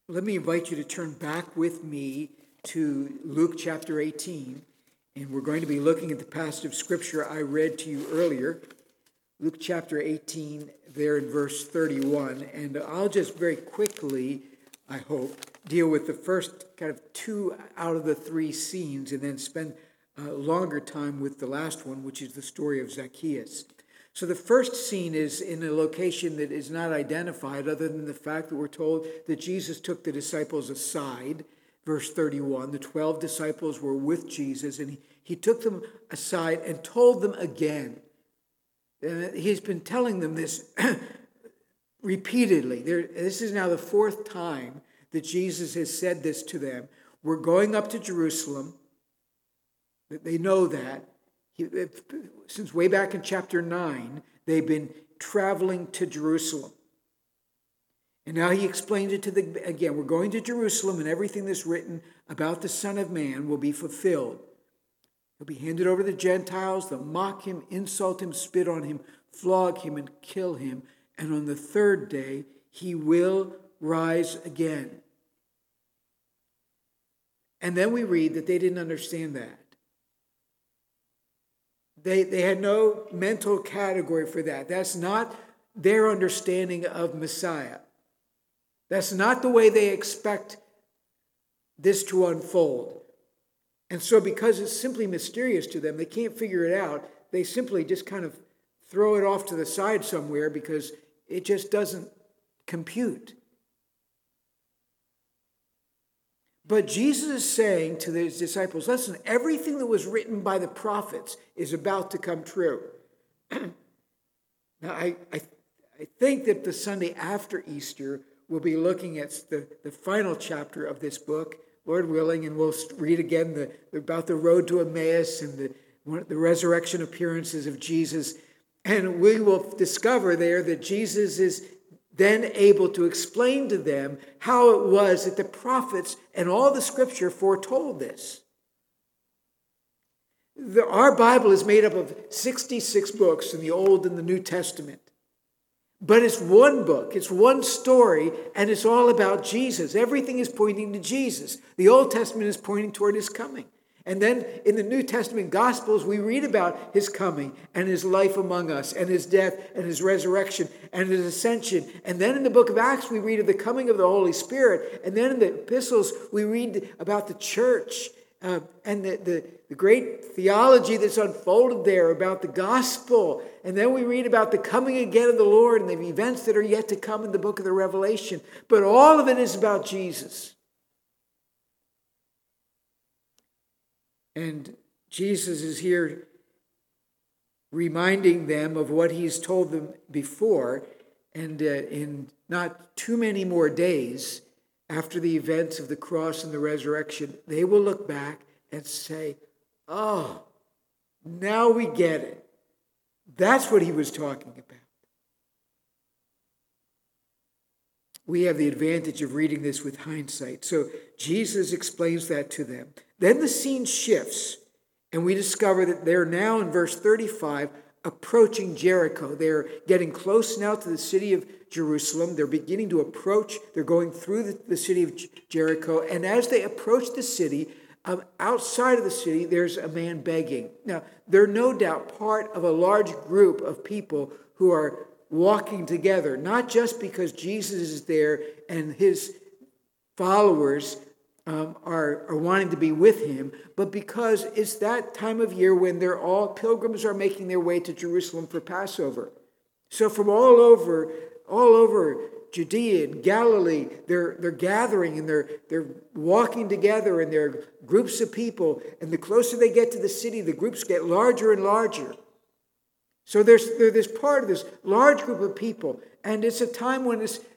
Let me invite you to turn back with me to Luke chapter 18, and we're going to be looking at the passage of Scripture I read to you earlier, Luke chapter 18, there in verse 31, and I'll just very quickly, I hope, deal with the first kind of two out of the three scenes and then spend a longer time with the last one, which is the story of Zacchaeus. So the first scene is in a location that is not identified other than the fact that we're told that Jesus took the disciples aside. Verse 31, the 12 disciples were with Jesus, and he took them aside and told them again. And he's been telling them this repeatedly. This is now the fourth time that Jesus has said this to them. We're going up to Jerusalem. They know that. Since way back in chapter 9, they've been traveling to Jerusalem. And now he explains it to them again. We're going to Jerusalem, and everything that's written about the Son of Man will be fulfilled. He'll be handed over to the Gentiles. They'll mock him, insult him, spit on him, flog him, and kill him. And on the third day, he will rise again. And then we read that they didn't understand that. They had no mental category for that. That's not their understanding of Messiah. That's not the way they expect this to unfold. And so because it's simply mysterious to them, they can't figure it out. They simply just kind of throw it off to the side somewhere because it just doesn't compute. But Jesus is saying to his disciples, listen, everything that was written by the prophets is about to come true. Now, I think that the Sunday after Easter, we'll be looking at the final chapter of this book, Lord willing, and we'll read again about the road to Emmaus and the resurrection appearances of Jesus. And we will discover there that Jesus is then able to explain to them how it was that the prophets and all the Scripture foretold this. Our Bible is made up of 66 books in the Old and the New Testament. But it's one book, it's one story, and it's all about Jesus. Everything is pointing to Jesus. The Old Testament is pointing toward his coming. And then in the New Testament Gospels, we read about his coming and his life among us and his death and his resurrection and his ascension. And then in the book of Acts, we read of the coming of the Holy Spirit. And then in the epistles, we read about the church and the great theology that's unfolded there about the gospel. And then we read about the coming again of the Lord and the events that are yet to come in the book of the Revelation. But all of it is about Jesus. And Jesus is here reminding them of what he's told them before. And in not too many more days after the events of the cross and the resurrection, they will look back and say, oh, now we get it. That's what he was talking about. We have the advantage of reading this with hindsight. So Jesus explains that to them. Then the scene shifts, and we discover that they're now in verse 35 approaching Jericho. They're getting close now to the city of Jerusalem. They're beginning to approach. They're going through the city of Jericho. And as they approach the city, outside of the city, there's a man begging. Now, they're no doubt part of a large group of people who are walking together, not just because Jesus is there and his followers are wanting to be with him, but because it's that time of year when pilgrims are making their way to Jerusalem for Passover. So from all over Judea and Galilee, they're gathering and they're walking together, and they're groups of people. And the closer they get to the city, the groups get larger and larger. So they're this part of this large group of people, and it's a time when it's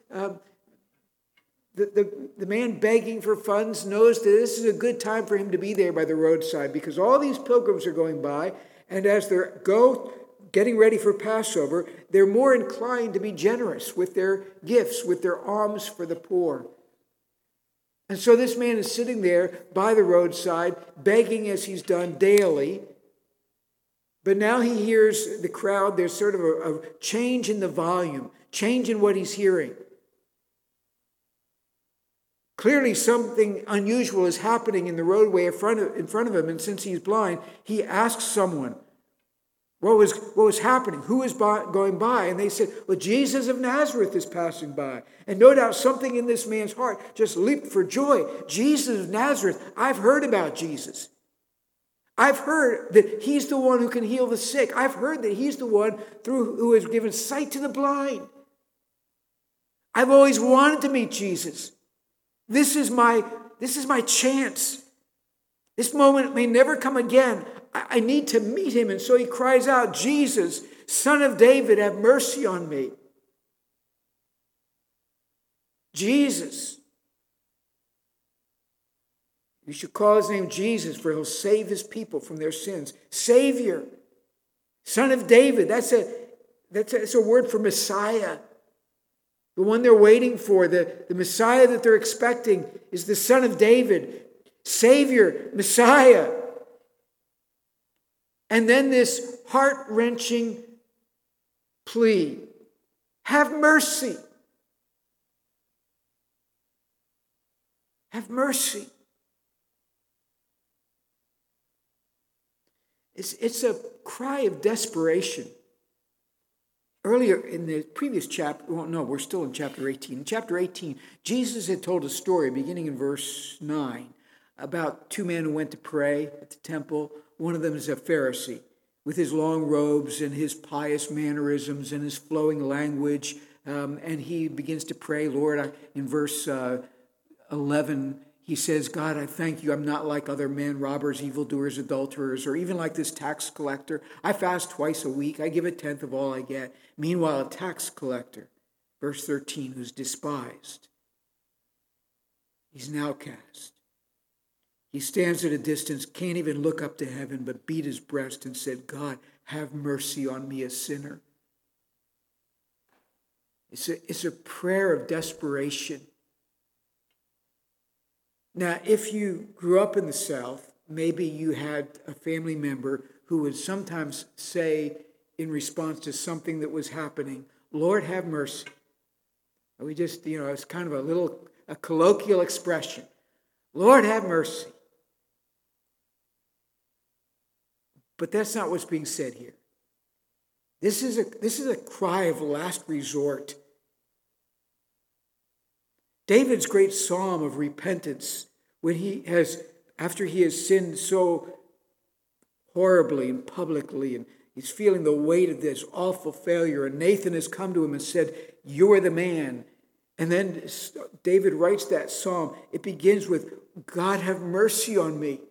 the man begging for funds knows that this is a good time for him to be there by the roadside, because all these pilgrims are going by, and as they're getting ready for Passover, they're more inclined to be generous with their gifts, with their alms for the poor. And so this man is sitting there by the roadside, begging as he's done daily. But now he hears the crowd. There's sort of a change in the volume, change in what he's hearing. Clearly something unusual is happening in the roadway in front of him, and since he's blind, he asks someone what was happening, who is going by, and they said, well, Jesus of Nazareth is passing by. And no doubt something in this man's heart just leaped for joy. Jesus of Nazareth, I've heard about Jesus. I've heard that he's the one who can heal the sick. I've heard that he's the one who has given sight to the blind. I've always wanted to meet Jesus. This is my chance. This moment may never come again. I need to meet him. And so he cries out, Jesus, Son of David, have mercy on me. Jesus. You should call his name Jesus, for he'll save his people from their sins. Savior, Son of David. That's a word for Messiah. The one they're waiting for, the Messiah that they're expecting is the Son of David. Savior, Messiah. And then this heart-wrenching plea. Have mercy. Have mercy. It's a cry of desperation. Earlier in the previous chapter, well, no, we're still in chapter 18. In chapter 18, Jesus had told a story beginning in verse 9 about two men who went to pray at the temple. One of them is a Pharisee with his long robes and his pious mannerisms and his flowing language. And he begins to pray, Lord, in verse 11, he says, God, I thank you. I'm not like other men, robbers, evildoers, adulterers, or even like this tax collector. I fast twice a week. I give a tenth of all I get. Meanwhile, a tax collector, verse 13, who's despised. He's an outcast. He stands at a distance, can't even look up to heaven, but beat his breast and said, God, have mercy on me, a sinner. It's a prayer of desperation. Now, if you grew up in the South, maybe you had a family member who would sometimes say in response to something that was happening, Lord, have mercy. We just, it's kind of a colloquial expression. Lord, have mercy. But that's not what's being said here. This is a cry of last resort. David's great psalm of repentance, after he has sinned so horribly and publicly, and he's feeling the weight of this awful failure, and Nathan has come to him and said, you're the man. And then David writes that psalm. It begins with, God, have mercy on me.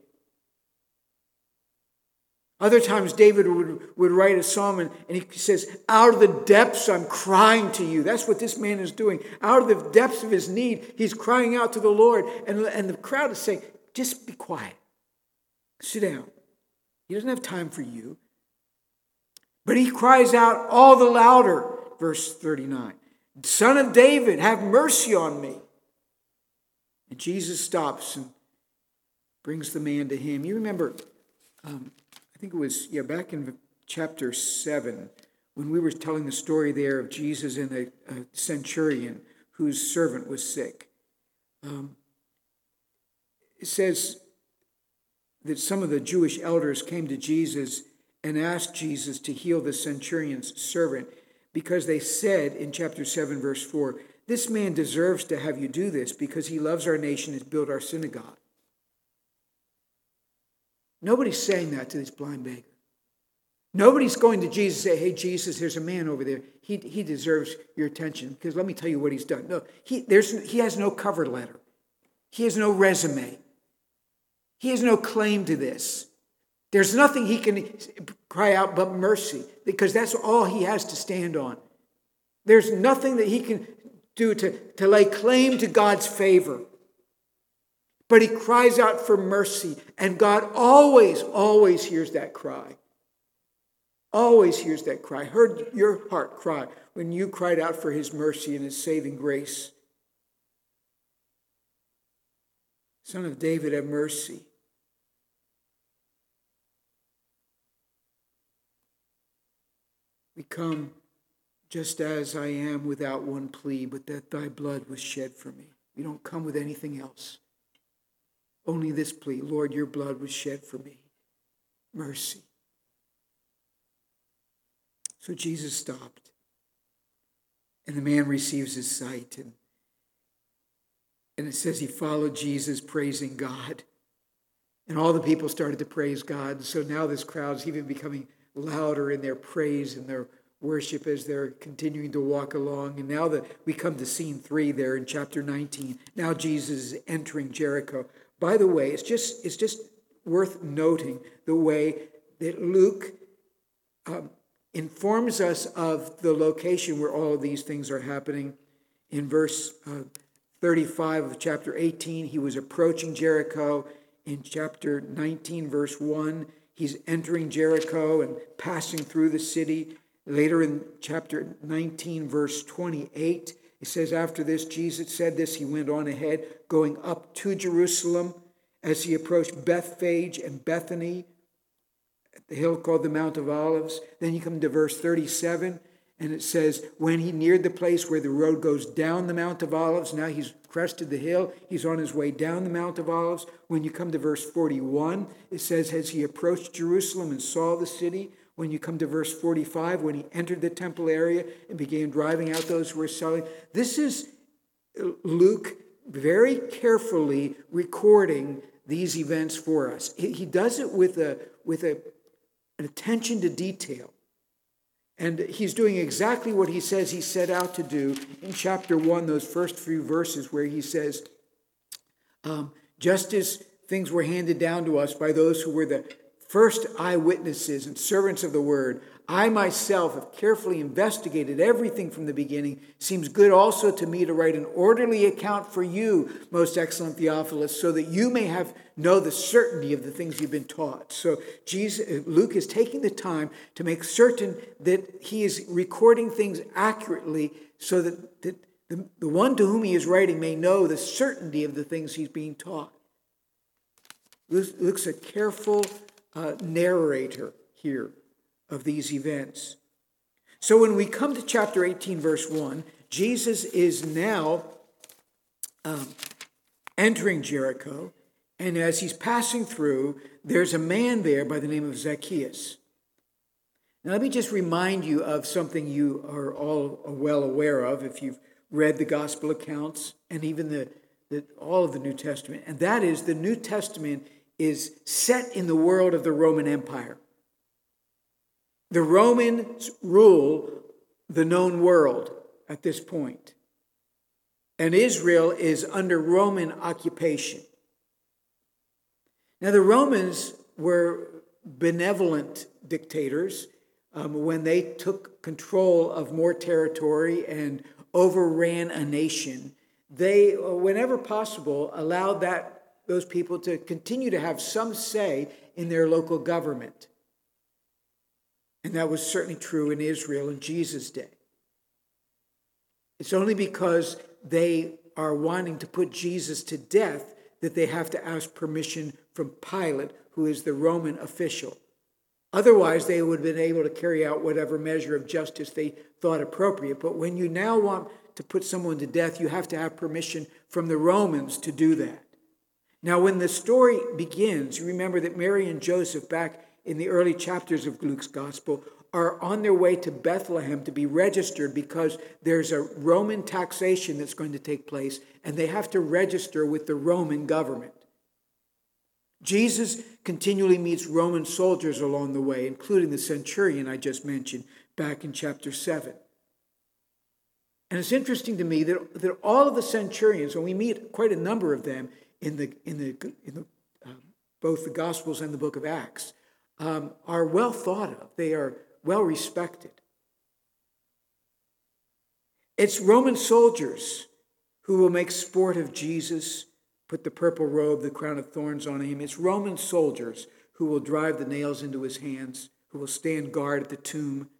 Other times David would write a psalm and he says, out of the depths I'm crying to you. That's what this man is doing. Out of the depths of his need, he's crying out to the Lord. And the crowd is saying, just be quiet. Sit down. He doesn't have time for you. But he cries out all the louder, verse 39. Son of David, have mercy on me. And Jesus stops and brings the man to him. You remember, I think it was, back in chapter 7, when we were telling the story there of Jesus and a centurion whose servant was sick. It says that some of the Jewish elders came to Jesus and asked Jesus to heal the centurion's servant because they said in chapter 7, verse 4, this man deserves to have you do this because he loves our nation and has built our synagogue. Nobody's saying that to this blind beggar. Nobody's going to Jesus and say, hey, Jesus, there's a man over there. He deserves your attention because let me tell you what he's done. No, he has no cover letter. He has no resume. He has no claim to this. There's nothing he can cry out but mercy because that's all he has to stand on. There's nothing that he can do to lay claim to God's favor. But he cries out for mercy, and God always, always hears that cry. Always hears that cry. Heard your heart cry when you cried out for his mercy and his saving grace. Son of David, have mercy. We come just as I am without one plea, but that thy blood was shed for me. We don't come with anything else. Only this plea, Lord, your blood was shed for me. Mercy. So Jesus stopped. And the man receives his sight. And it says he followed Jesus, praising God. And all the people started to praise God. So now this crowd's even becoming louder in their praise and their worship as they're continuing to walk along. And now that we come to scene 3 there in chapter 19. Now Jesus is entering Jericho. By the way, it's just worth noting the way that Luke informs us of the location where all of these things are happening. In verse 35 of chapter 18, he was approaching Jericho. In chapter 19, verse 1, he's entering Jericho and passing through the city. Later in chapter 19, verse 28, it says, after this, Jesus said this, he went on ahead, going up to Jerusalem. As he approached Bethphage and Bethany, the hill called the Mount of Olives. Then you come to verse 37, and it says, when he neared the place where the road goes down the Mount of Olives, now he's crested the hill, he's on his way down the Mount of Olives. When you come to verse 41, it says, as he approached Jerusalem and saw the city. When you come to verse 45, when he entered the temple area and began driving out those who were selling. This is Luke very carefully recording these events for us. He does it with an attention to detail. And he's doing exactly what he says he set out to do in chapter 1, those first few verses where he says, just as things were handed down to us by those who were the first eyewitnesses and servants of the word, I myself have carefully investigated everything from the beginning. Seems good also to me to write an orderly account for you, most excellent Theophilus, so that you may know the certainty of the things you've been taught. So Luke is taking the time to make certain that he is recording things accurately so that the one to whom he is writing may know the certainty of the things he's being taught. Luke's a careful narrator here of these events. So when we come to chapter 18, verse 1, Jesus is now entering Jericho, and as he's passing through, there's a man there by the name of Zacchaeus. Now let me just remind you of something you are all well aware of if you've read the gospel accounts and even all of the New Testament, and that is the New Testament is set in the world of the Roman Empire. The Romans rule the known world at this point. And Israel is under Roman occupation. Now, the Romans were benevolent dictators when they took control of more territory and overran a nation. They, whenever possible, allowed those people to continue to have some say in their local government. And that was certainly true in Israel in Jesus' day. It's only because they are wanting to put Jesus to death that they have to ask permission from Pilate, who is the Roman official. Otherwise, they would have been able to carry out whatever measure of justice they thought appropriate. But when you now want to put someone to death, you have to have permission from the Romans to do that. Now, when the story begins, you remember that Mary and Joseph, back in the early chapters of Luke's gospel, are on their way to Bethlehem to be registered because there's a Roman taxation that's going to take place, and they have to register with the Roman government. Jesus continually meets Roman soldiers along the way, including the centurion I just mentioned back in chapter 7. And it's interesting to me that all of the centurions, and we meet quite a number of them in both the Gospels and the book of Acts, are well thought of. They are well respected. It's Roman soldiers who will make sport of Jesus, put the purple robe, the crown of thorns on him. It's Roman soldiers who will drive the nails into his hands, who will stand guard at the tomb.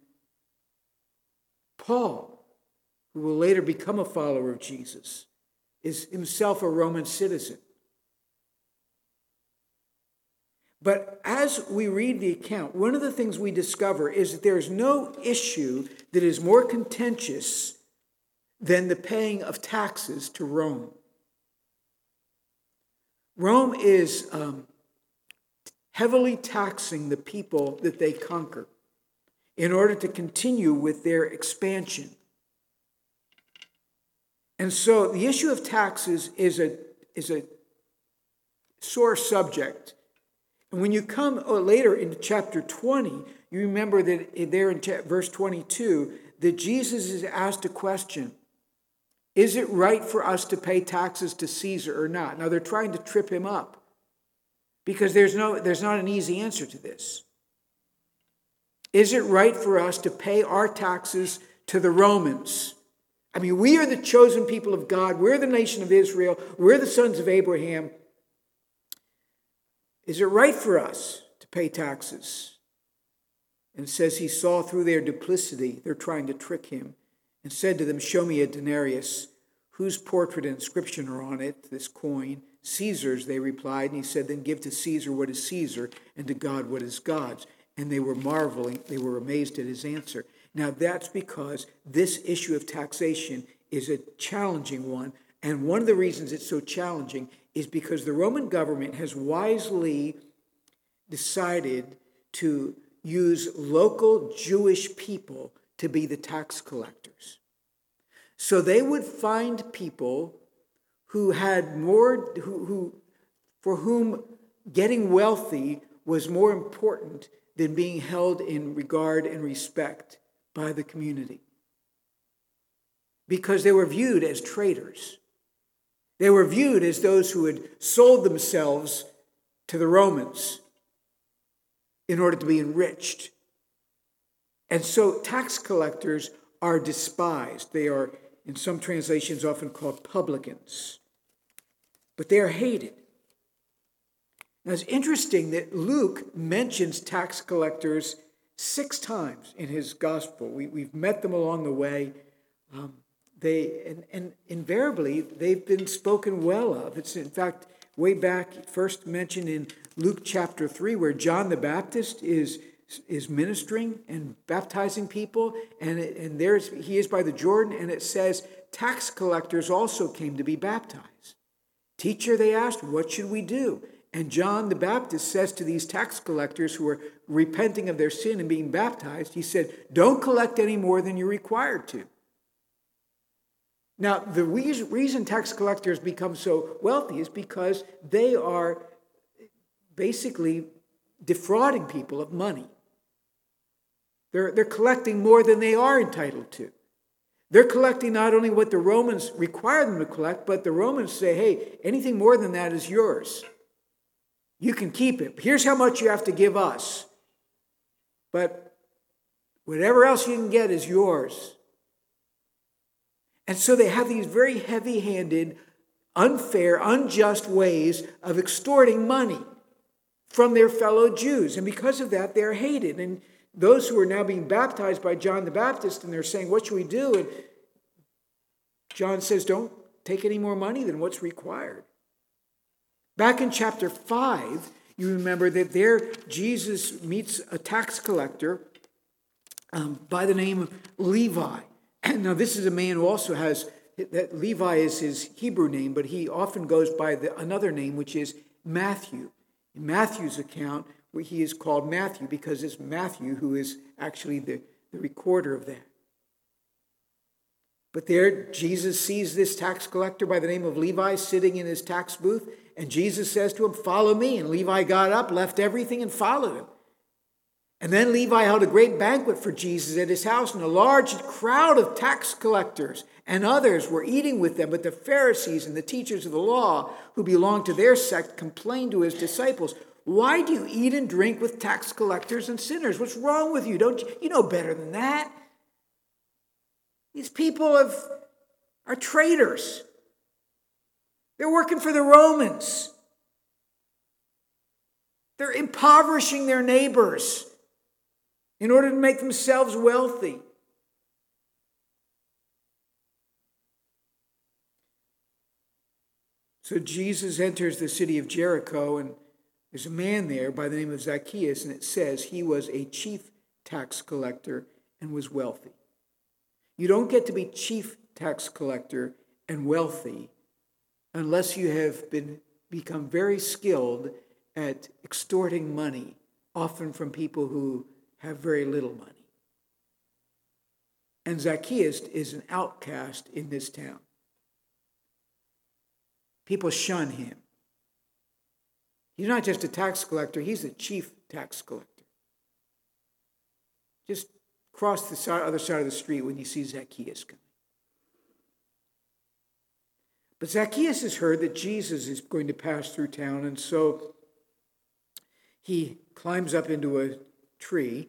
Paul, who will later become a follower of Jesus, is himself a Roman citizen. But as we read the account, one of the things we discover is that there is no issue that is more contentious than the paying of taxes to Rome. Rome is heavily taxing the people that they conquer in order to continue with their expansion. And so the issue of taxes is a sore subject. And when you come later into chapter 20, you remember that there in verse 22, that Jesus is asked a question. Is it right for us to pay taxes to Caesar or not? Now they're trying to trip him up because there's not an easy answer to this. Is it right for us to pay our taxes to the Romans? I mean, we are the chosen people of God. We're the nation of Israel. We're the sons of Abraham. Is it right for us to pay taxes? And it says he saw through their duplicity, they're trying to trick him, and said to them, show me a denarius. Whose portrait and inscription are on it, this coin? Caesar's, they replied. And he said, then give to Caesar what is Caesar, and to God what is God's. And they were marveling, they were amazed at his answer. Now that's because this issue of taxation is a challenging one. And one of the reasons it's so challenging is because the Roman government has wisely decided to use local Jewish people to be the tax collectors. So they would find people who had more, for whom getting wealthy was more important than being held in regard and respect by the community. Because they were viewed as traitors. They were viewed as those who had sold themselves to the Romans in order to be enriched. And so tax collectors are despised. They are, in some translations, often called publicans. But they are hated. Now it's interesting that Luke mentions tax collectors 6 times in his gospel. We've met them along the way. And invariably, they've been spoken well of. It's, in fact, way back, first mentioned in Luke chapter 3, where John the Baptist is ministering and baptizing people, and there's he is by the Jordan, and it says tax collectors also came to be baptized. Teacher, they asked, what should we do? And John the Baptist says to these tax collectors who are repenting of their sin and being baptized, he said, don't collect any more than you're required to. Now, the reason tax collectors become so wealthy is because they are basically defrauding people of money. They're collecting more than they are entitled to. They're collecting not only what the Romans require them to collect, but the Romans say, hey, anything more than that is yours. You can keep it. Here's how much you have to give us. But whatever else you can get is yours. And so they have these very heavy-handed, unfair, unjust ways of extorting money from their fellow Jews. And because of that, they're hated. And those who are now being baptized by John the Baptist, and they're saying, what should we do? And John says, don't take any more money than what's required. Back in chapter 5, you remember that there Jesus meets a tax collector by the name of Levi. And now this is a man who also has, that Levi is his Hebrew name, but he often goes by another name, which is Matthew. In Matthew's account, he is called Matthew because it's Matthew who is actually the recorder of that. But there, Jesus sees this tax collector by the name of Levi sitting in his tax booth, and Jesus says to him, follow me. And Levi got up, left everything, and followed him. And then Levi held a great banquet for Jesus at his house, and a large crowd of tax collectors and others were eating with them. But the Pharisees and the teachers of the law who belonged to their sect complained to his disciples, why do you eat and drink with tax collectors and sinners? What's wrong with you? Don't you know better than that? These people are traitors. They're working for the Romans. They're impoverishing their neighbors in order to make themselves wealthy. So Jesus enters the city of Jericho, and there's a man there by the name of Zacchaeus, and it says he was a chief tax collector and was wealthy. You don't get to be chief tax collector and wealthy unless you have been become very skilled at extorting money, often from people who have very little money. And Zacchaeus is an outcast in this town. People shun him. He's not just a tax collector, he's the chief tax collector. Just cross the other side of the street when you see Zacchaeus coming. But Zacchaeus has heard that Jesus is going to pass through town, and so he climbs up into a tree.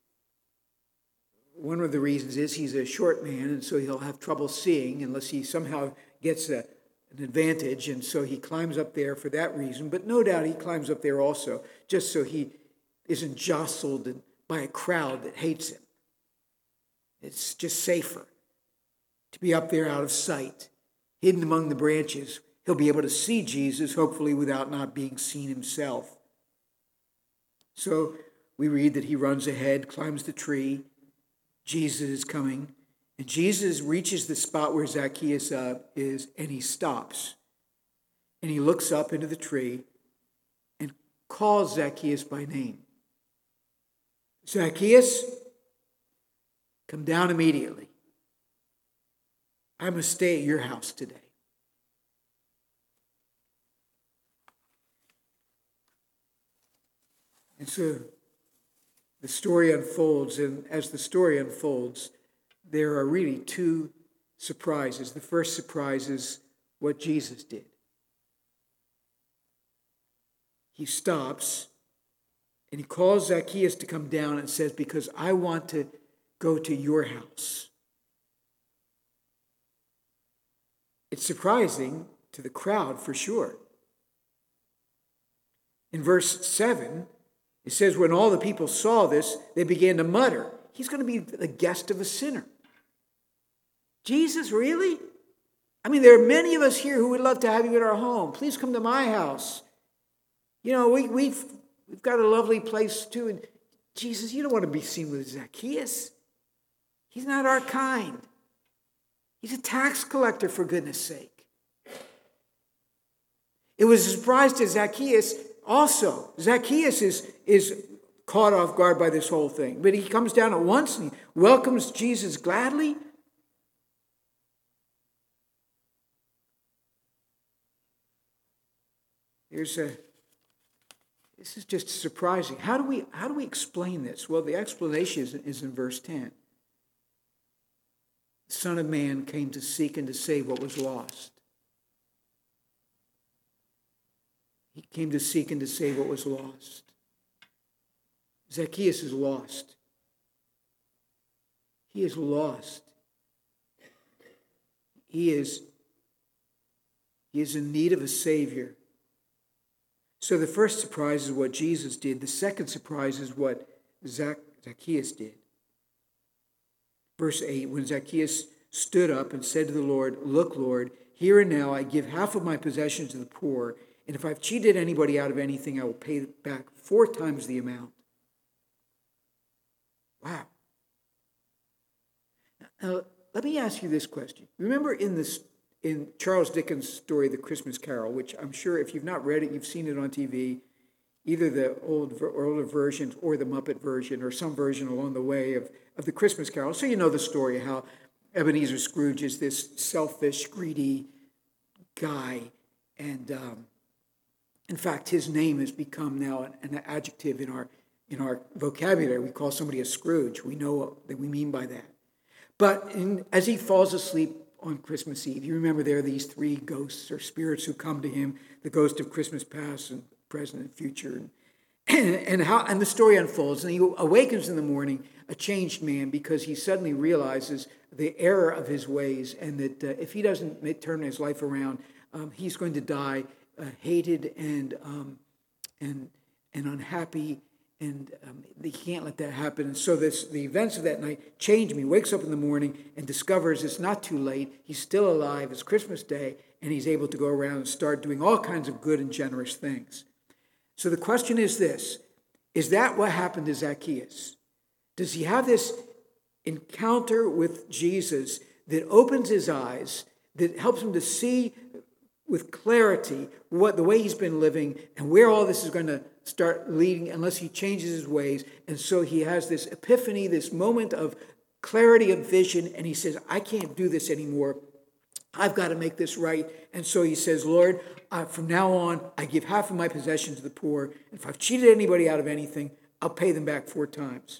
One of the reasons is he's a short man, and so he'll have trouble seeing unless he somehow gets an advantage, and so he climbs up there for that reason. But no doubt he climbs up there also just so he isn't jostled by a crowd that hates him. It's just safer to be up there out of sight, hidden among the branches. He'll be able to see Jesus, hopefully without not being seen himself. So we read that he runs ahead, climbs the tree. Jesus is coming, and Jesus reaches the spot where Zacchaeus is, and he stops. And he looks up into the tree and calls Zacchaeus by name. Zacchaeus, come down immediately. I must stay at your house today. And so the story unfolds, and as the story unfolds, there are really two surprises. The first surprise is what Jesus did. He stops and he calls Zacchaeus to come down and says, because I want to go to your house. It's surprising to the crowd for sure. In verse 7, it says, when all the people saw this, they began to mutter, he's going to be the guest of a sinner. Jesus, really? I mean, there are many of us here who would love to have you in our home. Please come to my house. You know, we've got a lovely place too. And Jesus, you don't want to be seen with Zacchaeus. He's not our kind. He's a tax collector, for goodness sake. It was a surprise to Zacchaeus also. Zacchaeus is caught off guard by this whole thing. But he comes down at once and he welcomes Jesus gladly. This is just surprising. How do we explain this? Well, the explanation is in verse 10. The Son of Man came to seek and to save what was lost. He came to seek and to save what was lost. Zacchaeus is lost. He is lost. He is in need of a Savior. So the first surprise is what Jesus did. The second surprise is what Zacchaeus did. Verse 8, when Zacchaeus stood up and said to the Lord, look, Lord, here and now I give half of my possessions to the poor, and if I've cheated anybody out of anything, I will pay back 4 times the amount. Wow. Now, let me ask you this question. Remember in Charles Dickens' story, The Christmas Carol, which I'm sure if you've not read it, you've seen it on TV, either the older version or the Muppet version or some version along the way of The Christmas Carol. So you know the story, how Ebenezer Scrooge is this selfish, greedy guy. And in fact, his name has become now an adjective in our vocabulary. We call somebody a Scrooge. We know what we mean by that. But as he falls asleep on Christmas Eve, you remember there are these 3 ghosts or spirits who come to him, the ghost of Christmas past and present and future. And the story unfolds, and he awakens in the morning a changed man because he suddenly realizes the error of his ways, and that if he doesn't turn his life around, he's going to die hated and unhappy, and he can't let that happen. And so the events of that night change him. He wakes up in the morning and discovers it's not too late. He's still alive. It's Christmas Day, and he's able to go around and start doing all kinds of good and generous things. So the question is this: is that what happened to Zacchaeus? Does he have this encounter with Jesus that opens his eyes, that helps him to see with clarity the way he's been living and where all this is going to start leading unless he changes his ways. And so he has this epiphany, this moment of clarity of vision, and he says, I can't do this anymore. I've got to make this right. And so he says, Lord, from now on, I give half of my possessions to the poor. And if I've cheated anybody out of anything, I'll pay them back 4 times.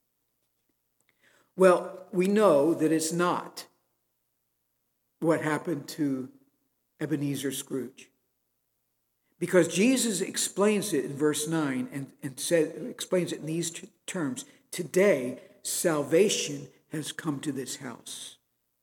Well, we know that it's not what happened to Ebenezer Scrooge. Because Jesus explains it in verse 9 and explains it in these terms. Today, salvation has come to this house.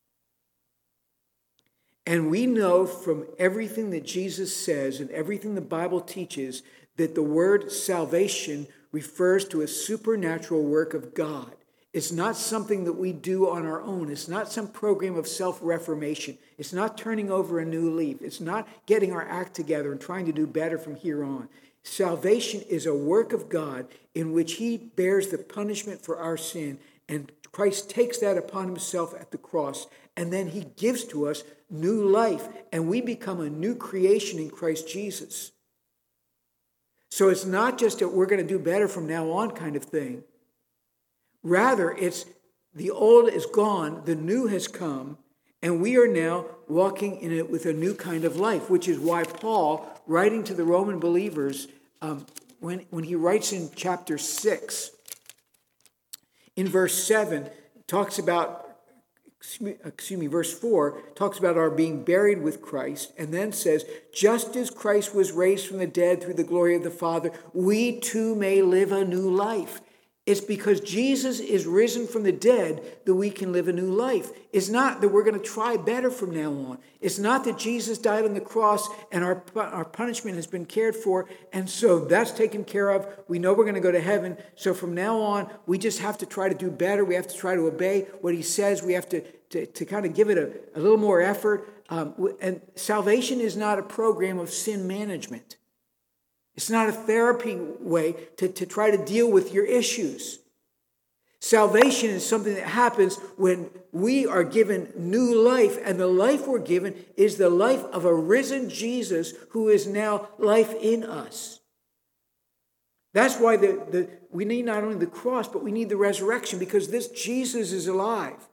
And we know from everything that Jesus says and everything the Bible teaches that the word salvation refers to a supernatural work of God. It's not something that we do on our own. It's not some program of self-reformation. It's not turning over a new leaf. It's not getting our act together and trying to do better from here on. Salvation is a work of God in which he bears the punishment for our sin, and Christ takes that upon himself at the cross, and then he gives to us new life, and we become a new creation in Christ Jesus. So it's not just that we're going to do better from now on kind of thing. Rather, it's the old is gone, the new has come, and we are now walking in it with a new kind of life, which is why Paul, writing to the Roman believers, when he writes in chapter 6, in verse 7, talks about, verse 4, talks about our being buried with Christ, and then says, just as Christ was raised from the dead through the glory of the Father, we too may live a new life. It's because Jesus is risen from the dead that we can live a new life. It's not that we're going to try better from now on. It's not that Jesus died on the cross and our punishment has been cared for, and so that's taken care of. We know we're going to go to heaven. So from now on, we just have to try to do better. We have to try to obey what he says. We have to kind of give it a little more effort. And salvation is not a program of sin management. It's not a therapy way to try to deal with your issues. Salvation is something that happens when we are given new life, and the life we're given is the life of a risen Jesus who is now life in us. That's why we need not only the cross, but we need the resurrection, because this Jesus is alive.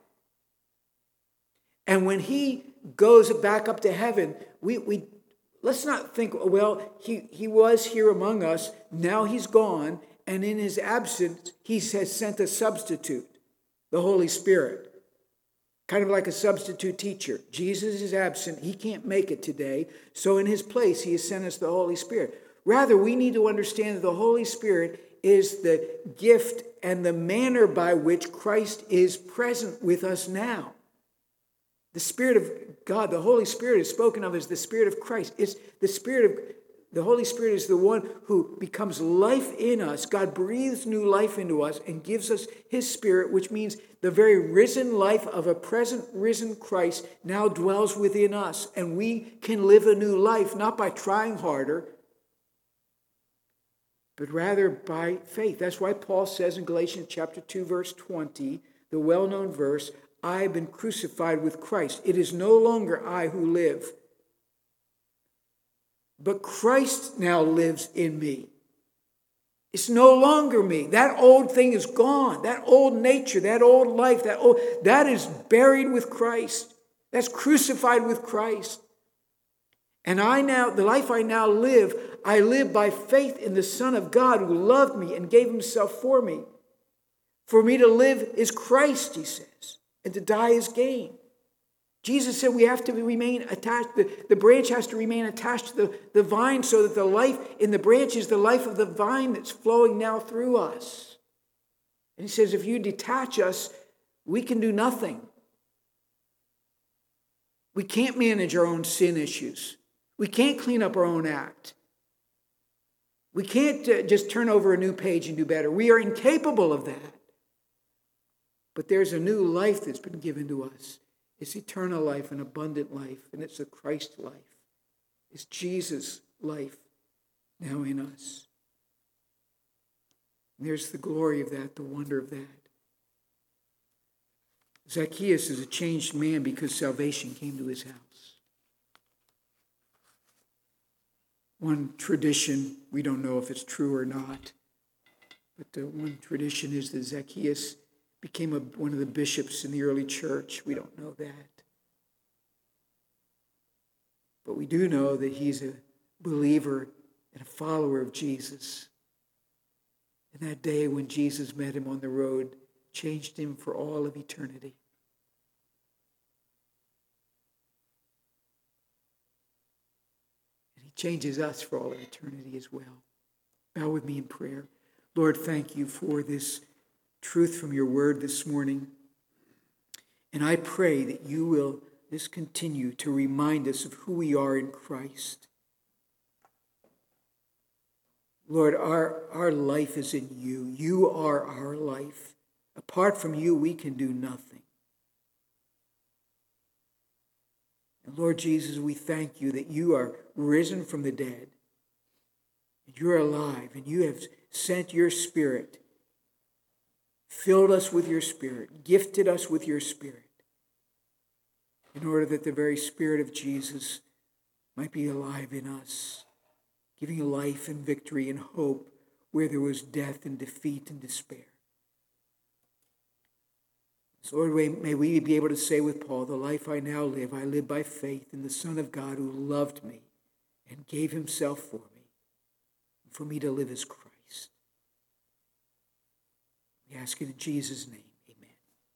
And when he goes back up to heaven, let's not think, well, he was here among us, now he's gone, and in his absence, he has sent a substitute, the Holy Spirit. Kind of like a substitute teacher. Jesus is absent, he can't make it today, so in his place, he has sent us the Holy Spirit. Rather, we need to understand that the Holy Spirit is the gift and the manner by which Christ is present with us now. The Spirit of God, the Holy Spirit, is spoken of as the Spirit of Christ. It's the Holy Spirit is the one who becomes life in us. God breathes new life into us and gives us his Spirit, which means the very risen life of a present risen Christ now dwells within us. And we can live a new life, not by trying harder, but rather by faith. That's why Paul says in Galatians chapter 2, verse 20, the well-known verse, I have been crucified with Christ. It is no longer I who live, but Christ now lives in me. It's no longer me. That old thing is gone. That old nature, that old life, that is buried with Christ. That's crucified with Christ. And the life I now live, I live by faith in the Son of God who loved me and gave himself for me. For me to live is Christ, he says, and to die is gain. Jesus said we have to remain attached, the branch has to remain attached to the vine so that the life in the branch is the life of the vine that's flowing now through us. And he says if you detach us, we can do nothing. We can't manage our own sin issues. We can't clean up our own act. We can't just turn over a new page and do better. We are incapable of that. But there's a new life that's been given to us. It's eternal life, an abundant life, and it's a Christ life. It's Jesus' life now in us. And there's the glory of that, the wonder of that. Zacchaeus is a changed man because salvation came to his house. One tradition, we don't know if it's true or not, but the one tradition is that Zacchaeus became one of the bishops in the early church. We don't know that. But we do know that he's a believer and a follower of Jesus. And that day when Jesus met him on the road changed him for all of eternity. And he changes us for all of eternity as well. Bow with me in prayer. Lord, thank you for this truth from your word this morning. And I pray that you will just continue to remind us of who we are in Christ. Lord, our life is in you. You are our life. Apart from you, we can do nothing. And Lord Jesus, we thank you that you are risen from the dead. And you're alive, and you have sent your Spirit, filled us with your Spirit, gifted us with your Spirit, in order that the very Spirit of Jesus might be alive in us, giving life and victory and hope where there was death and defeat and despair. So Lord, may we be able to say with Paul, the life I now live, I live by faith in the Son of God who loved me and gave himself for me. For me to live as Christ. We ask it in Jesus' name.